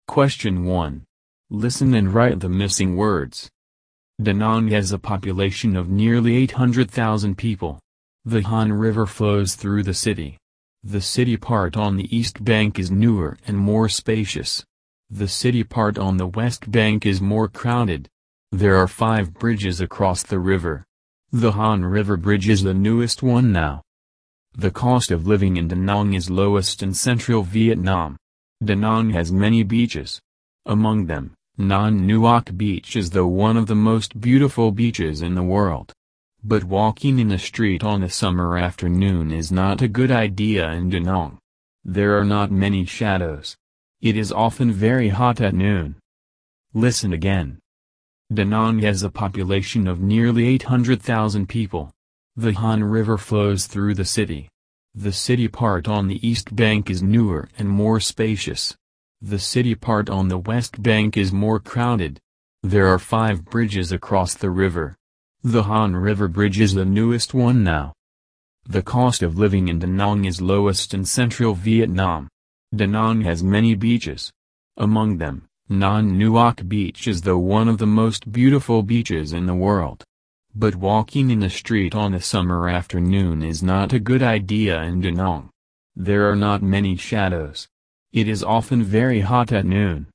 Question 1. Listen and write the missing words. Da Nang has a population of nearly 800,000 people. The Han River flows through the city. The city part on the east bank is newer and more spacious. The city part on the west bank is more crowded. There are 5 bridges across the river. The Han River Bridge is the newest one now. The cost of living in Da Nang is lowest in central Vietnam. Da Nang has many beaches. Among them, Non Nuoc Beach is one of the most beautiful beaches in the world. But walking in the street on a summer afternoon is not a good idea in Da Nang. There are not many shadows. It is often very hot at noon. Listen again. Da Nang has a population of nearly 800,000 people. The Han River flows through the city. The city part on the east bank is newer and more spacious. The city part on the west bank is more crowded. There are 5 bridges across the river. The Han River Bridge is the newest one now. The cost of living in Da Nang is lowest in central Vietnam. Da Nang has many beaches. Among them, Non Nuoc Beach is one of the most beautiful beaches in the world. But walking in the street on a summer afternoon is not a good idea in Da Nang. There are not many shadows. It is often very hot at noon.